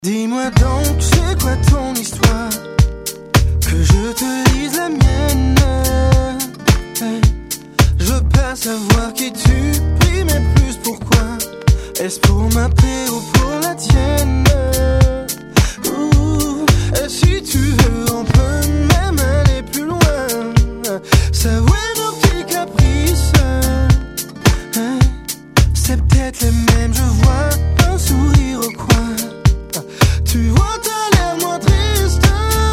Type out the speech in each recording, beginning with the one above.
Dis-moi donc, c'est quoi ton histoire? Que je te lise la mienne. Hey. Je veux pas savoir qui tu pries, mais plus pourquoi. Est-ce pour ma paix ou pour la tienne? Et si tu veux, on peut même aller plus loin. S'avouer nos petits caprices. Hey. C'est peut-être les mêmes, je vois un sourire au coin. Tu vois, t'as l'air moins triste.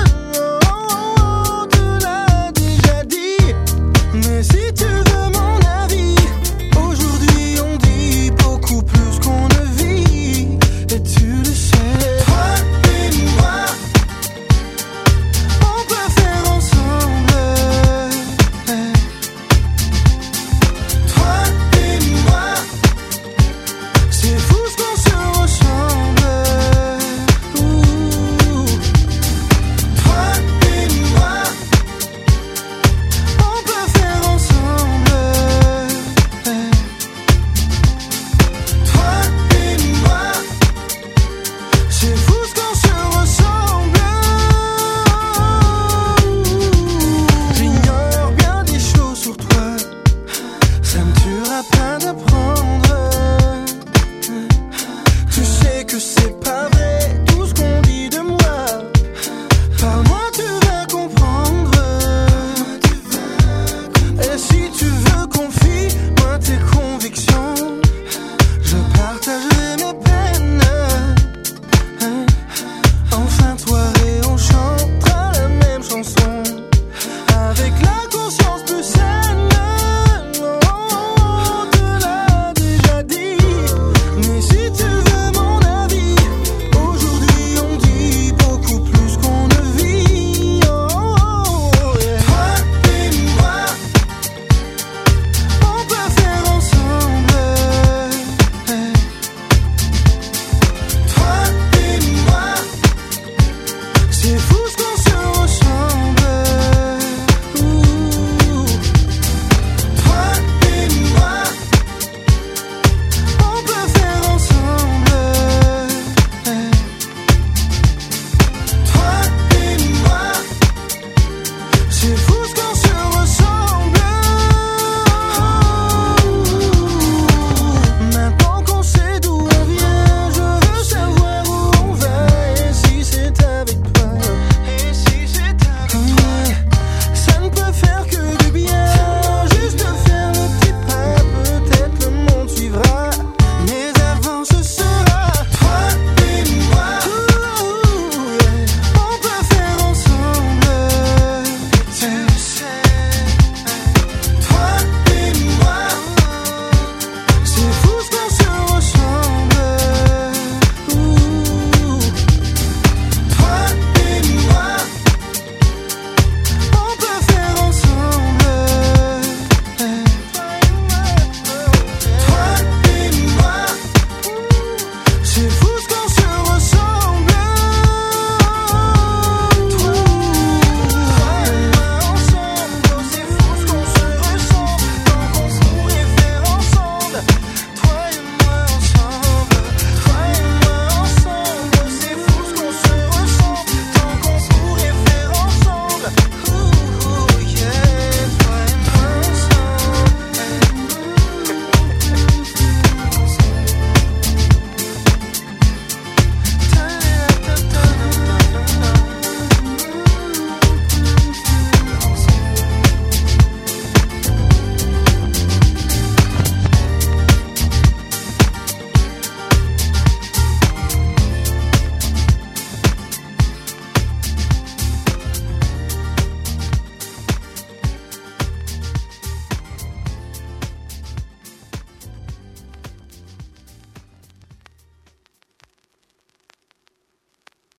Oh, tu l'as déjà dit. Mais si tu veux mon avis, aujourd'hui on dit beaucoup plus qu'on ne vit. Et tu le sais. Toi et moi, on peut faire ensemble. Toi et moi, c'est fou ce qu'on se ressemble. C'est